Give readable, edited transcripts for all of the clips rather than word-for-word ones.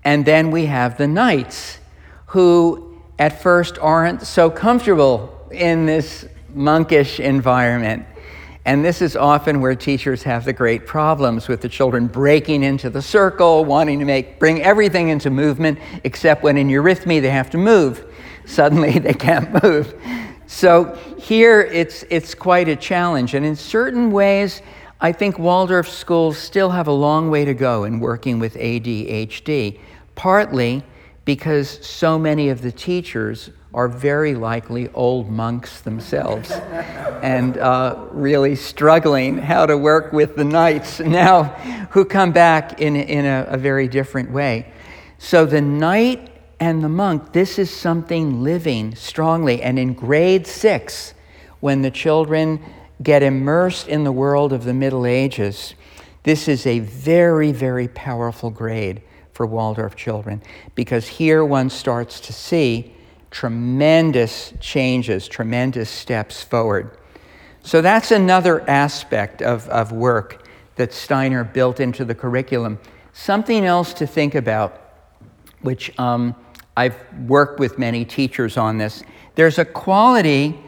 And then we have the knights, who at first aren't so comfortable in this monkish environment. And this is often where teachers have the great problems with the children breaking into the circle, wanting to bring everything into movement, except when in eurythmy they have to move. Suddenly they can't move. So here it's quite a challenge. And in certain ways, I think Waldorf schools still have a long way to go in working with ADHD, partly because so many of the teachers are very likely old monks themselves and really struggling how to work with the knights now, who come back in a very different way. So the knight and the monk, this is something living strongly. And in grade 6, when the children get immersed in the world of the Middle Ages, this is a very, very powerful grade for Waldorf children, because here one starts to see tremendous changes, tremendous steps forward. So that's another aspect of work that Steiner built into the curriculum. Something else to think about, which I've worked with many teachers on this. There's a quality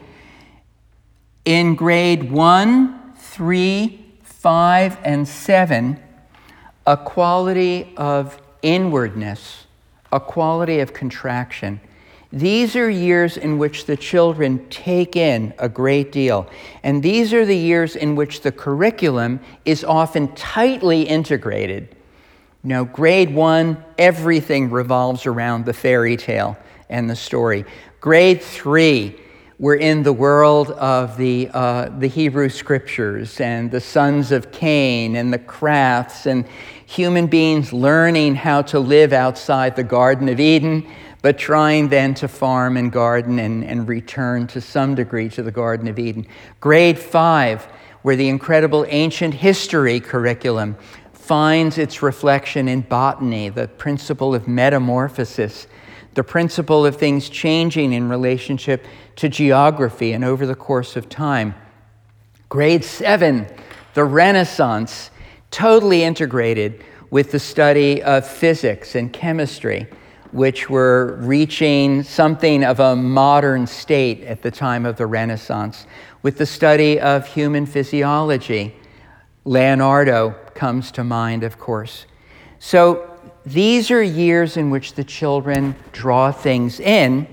in grade 1, 3, 5, and 7, a quality of inwardness, a quality of contraction. These are years in which the children take in a great deal. And these are the years in which the curriculum is often tightly integrated. Grade 1, everything revolves around the fairy tale and the story. Grade 3, we're in the world of the Hebrew scriptures and the sons of Cain and the crafts and human beings learning how to live outside the Garden of Eden, but trying then to farm and garden and return to some degree to the Garden of Eden. Grade 5, where the incredible ancient history curriculum finds its reflection in botany, the principle of metamorphosis, the principle of things changing in relationship to geography and over the course of time. Grade 7, the Renaissance, totally integrated with the study of physics and chemistry, which were reaching something of a modern state at the time of the Renaissance, with the study of human physiology. Leonardo comes to mind, of course. So these are years in which the children draw things in.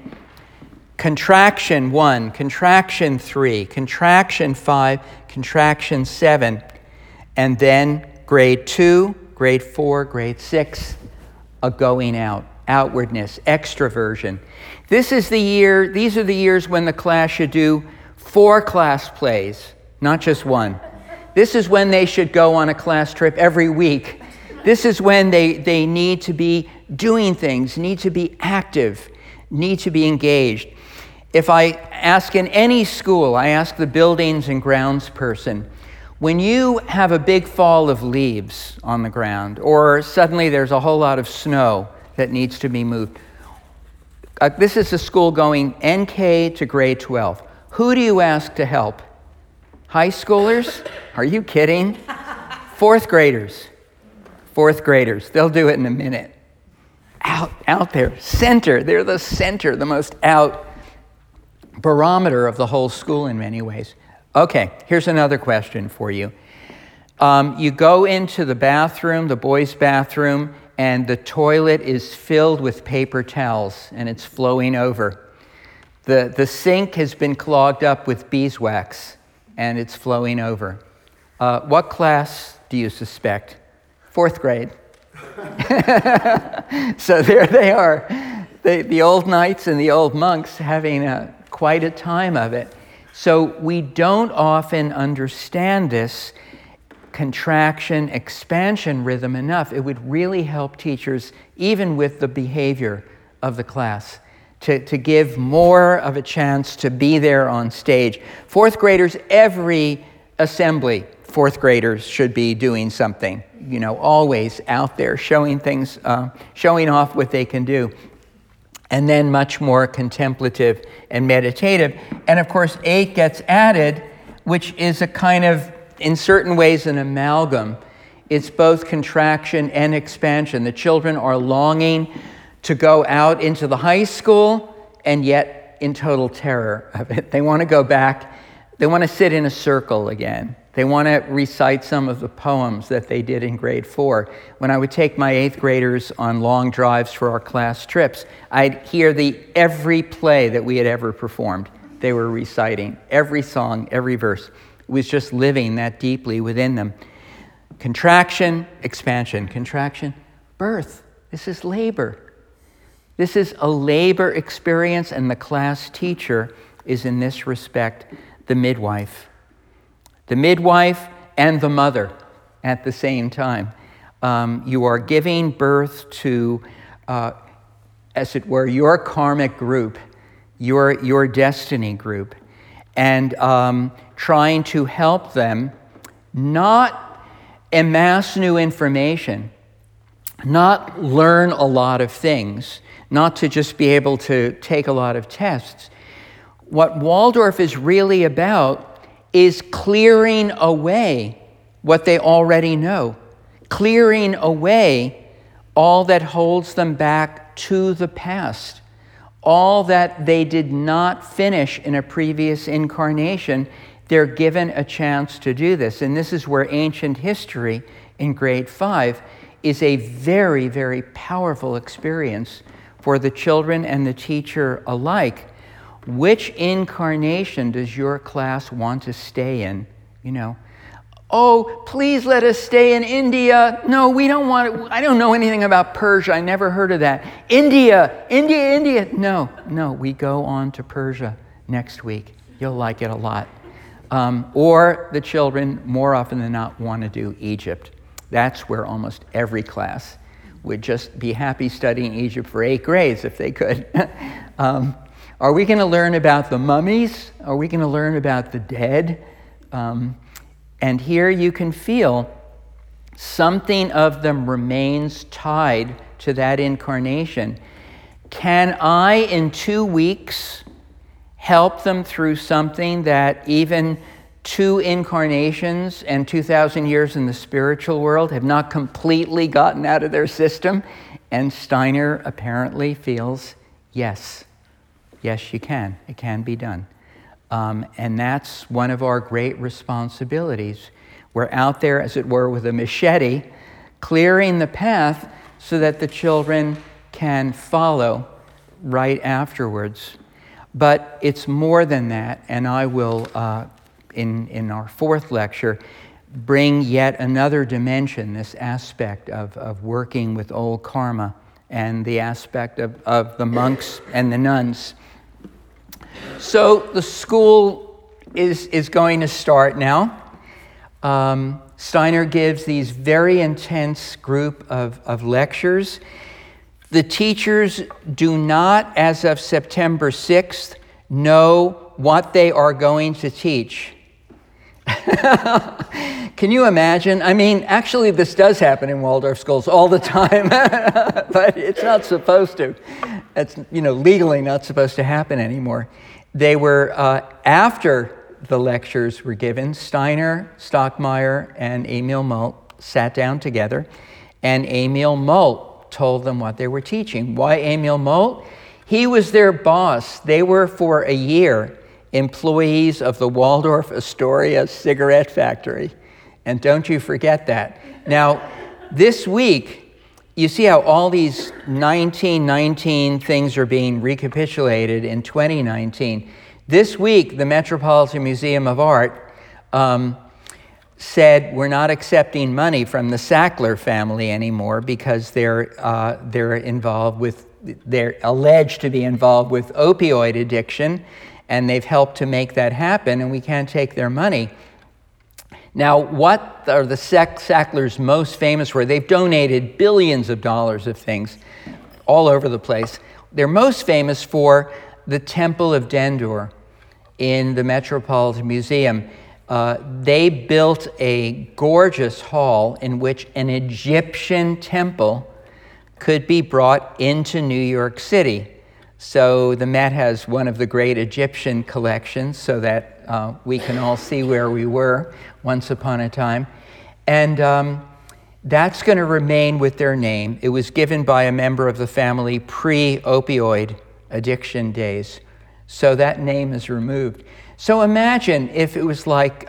Contraction 1, contraction 3, contraction 5, contraction 7, and then grade 2, grade 4, grade 6, a going out, outwardness, extroversion. These are the years when the class should do 4 class plays, not just 1. This is when they should go on a class trip every week. This is when they need to be doing things, need to be active, need to be engaged. If I ask in any school, I ask the buildings and grounds person, when you have a big fall of leaves on the ground, or suddenly there's a whole lot of snow that needs to be moved, this is a school going NK to grade 12. Who do you ask to help? High schoolers? Are you kidding? Fourth graders. They'll do it in a minute. Out there, center. They're the center, the most out barometer of the whole school in many ways. Okay, here's another question for you. You go into the bathroom, the boys' bathroom, and the toilet is filled with paper towels, and it's flowing over. The sink has been clogged up with beeswax, and it's flowing over. What class do you suspect? 4th grade. So there they are, the old knights and the old monks having quite a time of it. So we don't often understand this contraction, expansion rhythm enough. It would really help teachers, even with the behavior of the class, to give more of a chance to be there on stage. 4th graders, every assembly, 4th graders should be doing something, always out there showing things, showing off what they can do. And then much more contemplative and meditative. And of course, 8 gets added, which is a kind of, in certain ways, an amalgam It's both contraction and expansion. The children are longing to go out into the high school and yet in total terror of it. They want to go back. They want to sit in a circle again. They want to recite some of the poems that they did in grade 4. When I would take my 8th graders on long drives for our class trips, I'd hear every play that we had ever performed. They were reciting every song, every verse. It was just living that deeply within them. Contraction, expansion, contraction, birth. This is labor. This is a labor experience, and the class teacher is, in this respect, the midwife. The midwife and the mother at the same time. You are giving birth to, as it were, your karmic group, your destiny group, and trying to help them not amass new information, not learn a lot of things, not to just be able to take a lot of tests. What Waldorf is really about is clearing away what they already know, clearing away all that holds them back to the past, all that they did not finish in a previous incarnation. They're given a chance to do this. And this is where ancient history in grade 5 is a very, very powerful experience for the children and the teacher alike. Which incarnation does your class want to stay in? Oh, please let us stay in India. No, we don't want it. I don't know anything about Persia. I never heard of that. India. No, we go on to Persia next week. You'll like it a lot. Or the children, more often than not, want to do Egypt. That's where almost every class would just be happy studying Egypt for 8 grades if they could. Are we going to learn about the mummies? Are we going to learn about the dead? And here you can feel something of them remains tied to that incarnation. Can I, in 2 weeks, help them through something that even 2 incarnations and 2,000 years in the spiritual world have not completely gotten out of their system? And Steiner apparently feels, yes, you can. It can be done. And that's one of our great responsibilities. We're out there, as it were, with a machete, clearing the path so that the children can follow right afterwards. But it's more than that, and I will, in our 4th lecture, bring yet another dimension, this aspect of working with old karma and the aspect of the monks and the nuns. So the school is going to start now. Steiner gives these very intense group of lectures. The teachers do not, as of September 6th, know what they are going to teach. Can you imagine? I mean, actually, this does happen in Waldorf schools all the time, but it's not supposed to. It's, legally not supposed to happen anymore. They were, after the lectures were given, Steiner, Stockmeyer, and Emil Molt sat down together, and Emil Molt told them what they were teaching. Why Emil Molt? He was their boss. They were, for a year, employees of the Waldorf Astoria cigarette factory. And don't you forget that. Now, this week, you see how all these 1919 things are being recapitulated in 2019. This week, the Metropolitan Museum of Art said we're not accepting money from the Sackler family anymore because they're alleged to be involved with opioid addiction, and they've helped to make that happen, and we can't take their money. Now, what are the Sacklers most famous for? They've donated billions of dollars of things all over the place. They're most famous for the Temple of Dendur in the Metropolitan Museum. They built a gorgeous hall in which an Egyptian temple could be brought into New York City. So the Met has one of the great Egyptian collections so that we can all see where we were once upon a time. And That's going to remain with their name. It was given by a member of the family pre-opioid addiction days. So that name is removed. So imagine if it was like,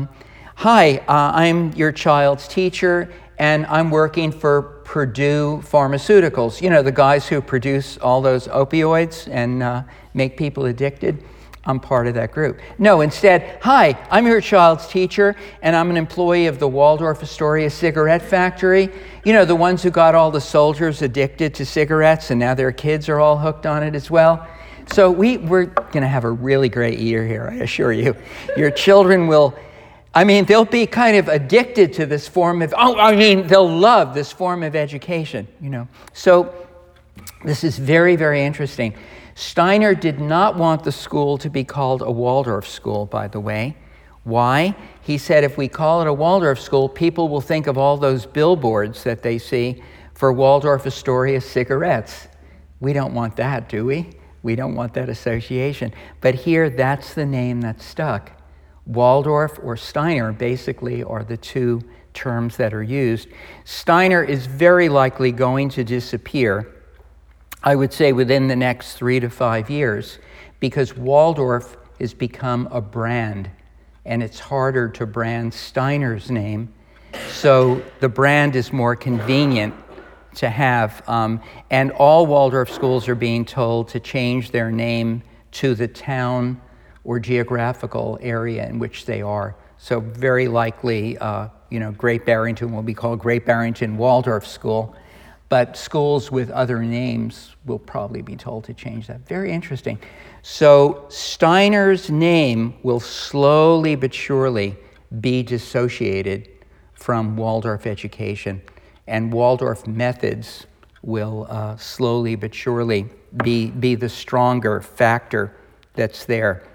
hi, I'm your child's teacher, and I'm working for Purdue Pharmaceuticals. You know, the guys who produce all those opioids and make people addicted. I'm part of that group. No, instead, hi, I'm your child's teacher, and I'm an employee of the Waldorf Astoria cigarette factory. You know, the ones who got all the soldiers addicted to cigarettes, and now their kids are all hooked on it as well. So we're going to have a really great year here, I assure you. Your children will, they'll be kind of addicted to this form of, they'll love this form of education, you know. So this is very, very interesting. Steiner did not want the school to be called a Waldorf school, by the way. Why? He said if we call it a Waldorf school, people will think of all those billboards that they see for Waldorf Astoria cigarettes. We don't want that, do we? We don't want that association. But here, that's the name that stuck. Waldorf or Steiner basically are the two terms that are used. Steiner is very likely going to disappear, I would say within the next 3 to 5 years, because Waldorf has become a brand, and it's harder to brand Steiner's name. So the brand is more convenient to have. And all Waldorf schools are being told to change their name to the town or geographical area in which they are. So very likely, Great Barrington will be called Great Barrington Waldorf School. But schools with other names will probably be told to change that. Very interesting. So Steiner's name will slowly but surely be dissociated from Waldorf education, and Waldorf methods will slowly but surely be the stronger factor that's there.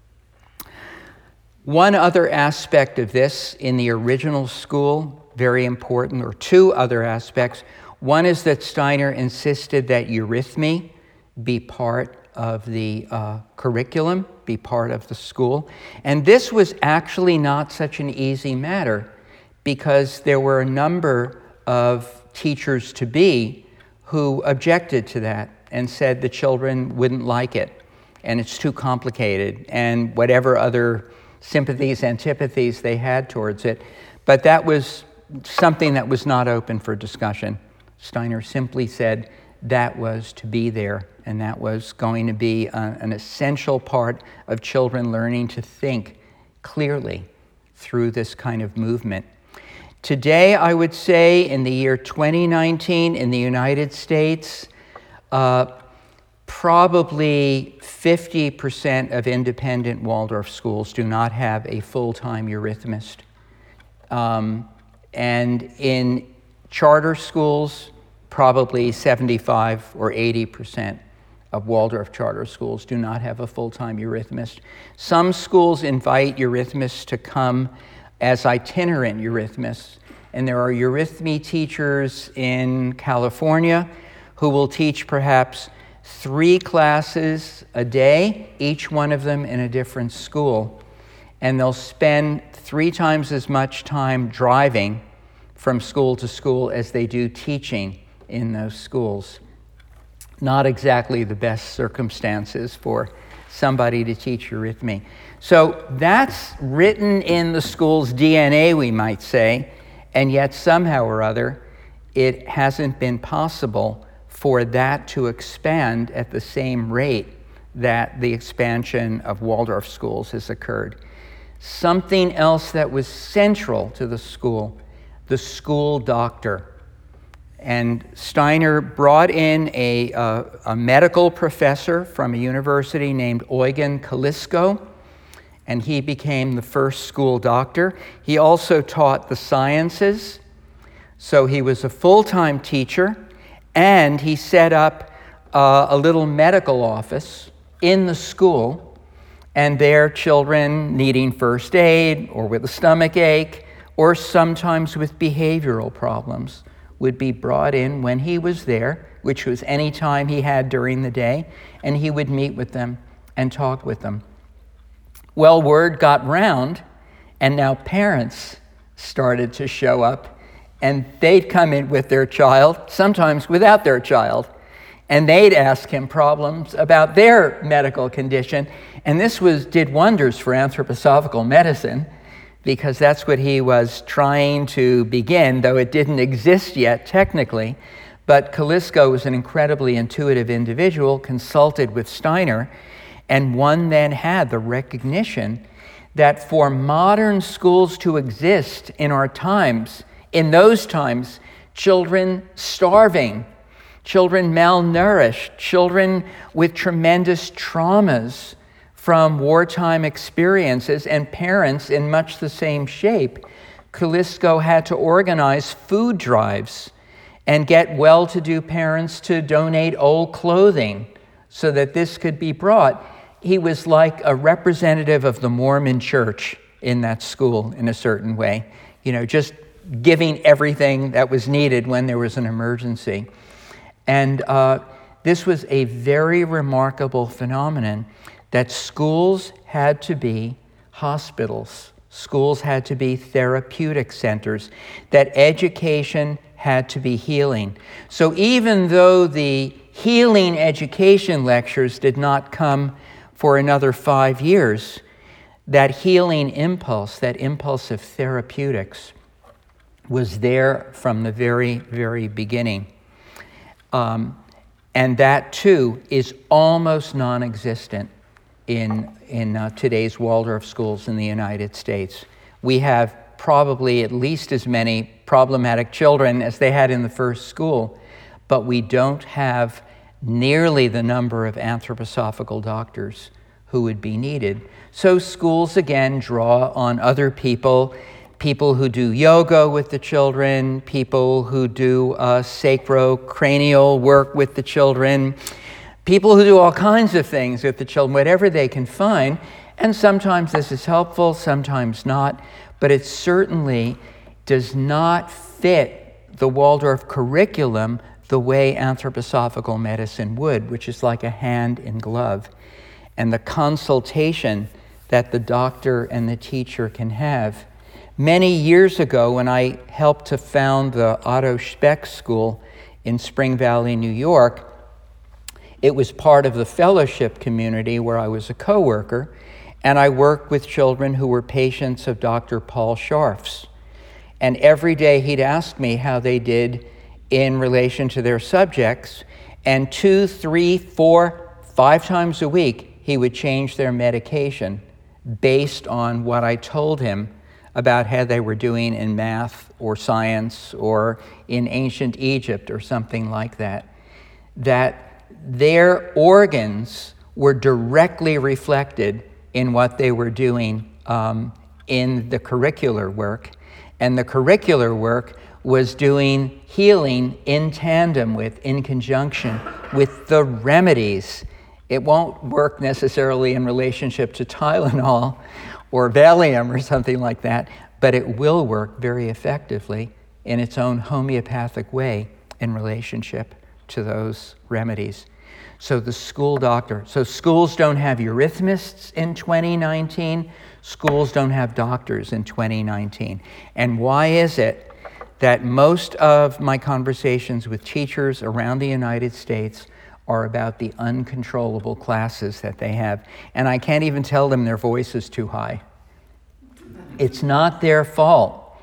One other aspect of this in the original school, very important, or two other aspects. One is that Steiner insisted that eurythmy be part of the curriculum, be part of the school. And this was actually not such an easy matter because there were a number of teachers-to-be who objected to that and said the children wouldn't like it and it's too complicated and whatever other sympathies, antipathies they had towards it. But that was something that was not open for discussion. Steiner simply said that was to be there, and that was going to be an essential part of children learning to think clearly through this kind of movement. Today, I would say in the year 2019 in the United States, probably 50% of independent Waldorf schools do not have a full-time eurythmist. And in charter schools, probably 75 or 80% of Waldorf charter schools do not have a full-time eurythmist. Some schools invite eurythmists to come as itinerant eurythmists, and there are eurythmy teachers in California who will teach perhaps 3 classes a day, each one of them in a different school, and they'll spend 3 times as much time driving from school to school as they do teaching in those schools. Not exactly the best circumstances for somebody to teach eurythmy. So that's written in the school's DNA, we might say, and yet somehow or other, it hasn't been possible for that to expand at the same rate that the expansion of Waldorf schools has occurred. Something else that was central to the school doctor. And Steiner brought in a medical professor from a university named Eugen Kalisko, and he became the first school doctor. He also taught the sciences, so he was a full-time teacher, and he set up a little medical office in the school, and there children needing first aid or with a stomach ache or sometimes with behavioral problems would be brought in when he was there, which was any time he had during the day, and he would meet with them and talk with them. Well, word got round, and now parents started to show up And they'd come in with their child, sometimes without their child, and they'd ask him problems about their medical condition. And this did wonders for anthroposophical medicine, because that's what he was trying to begin, though it didn't exist yet technically. But Kalisko was an incredibly intuitive individual, consulted with Steiner, and one then had the recognition that for modern schools to exist in our times, in those times, children starving, children malnourished, children with tremendous traumas from wartime experiences, and parents in much the same shape, Kalisko had to organize food drives and get well-to-do parents to donate old clothing so that this could be brought. He was like a representative of the Mormon church in that school in a certain way, just giving everything that was needed when there was an emergency. And this was a very remarkable phenomenon, that schools had to be hospitals, schools had to be therapeutic centers, that education had to be healing. So even though the healing education lectures did not come for another 5 years, that healing impulse, that impulse of therapeutics, was there from the very, very beginning. And that, too, is almost non-existent in today's Waldorf schools in the United States. We have probably at least as many problematic children as they had in the first school, but we don't have nearly the number of anthroposophical doctors who would be needed. So schools, again, draw on other people who do yoga with the children, people who do sacrocranial work with the children, people who do all kinds of things with the children, whatever they can find. And sometimes this is helpful, sometimes not, but it certainly does not fit the Waldorf curriculum the way anthroposophical medicine would, which is like a hand in glove. And the consultation that the doctor and the teacher can have. Many years ago, when I helped to found the Otto Speck School in Spring Valley, New York, it was part of the fellowship community where I was a co-worker, and I worked with children who were patients of Dr. Paul Scharf's. And every day he'd ask me how they did in relation to their subjects, and 2, 3, 4, 5 times a week, he would change their medication based on what I told him about how they were doing in math or science or in ancient Egypt or something like that. That their organs were directly reflected in what they were doing in the curricular work. And the curricular work was doing healing in tandem with, in conjunction with the remedies. It won't work necessarily in relationship to Tylenol or Valium or something like that, but it will work very effectively in its own homeopathic way in relationship to those remedies. So the school doctor, so schools don't have eurythmists in 2019, schools don't have doctors in 2019. And why is it that most of my conversations with teachers around the United States are about the uncontrollable classes that they have? And I can't even tell them their voice is too high. It's not their fault,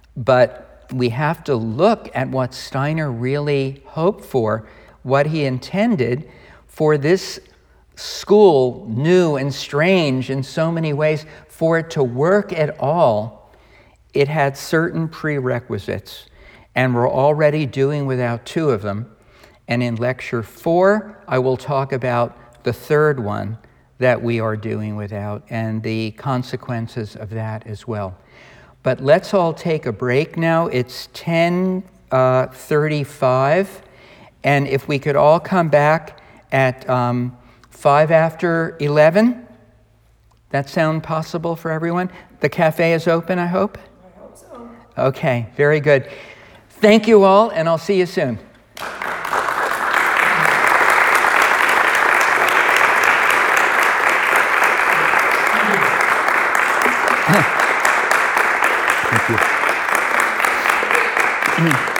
but we have to look at what Steiner really hoped for, what he intended for this school, new and strange in so many ways. For it to work at all, it had certain prerequisites, and we're already doing without 2 of them. And in lecture 4, I will talk about the third one that we are doing without and the consequences of that as well. But let's all take a break now. It's 10:35, and if we could all come back at 5 after 11. That sound possible for everyone? The cafe is open, I hope? I hope so. Okay, very good. Thank you all, and I'll see you soon. Thank you. Mm.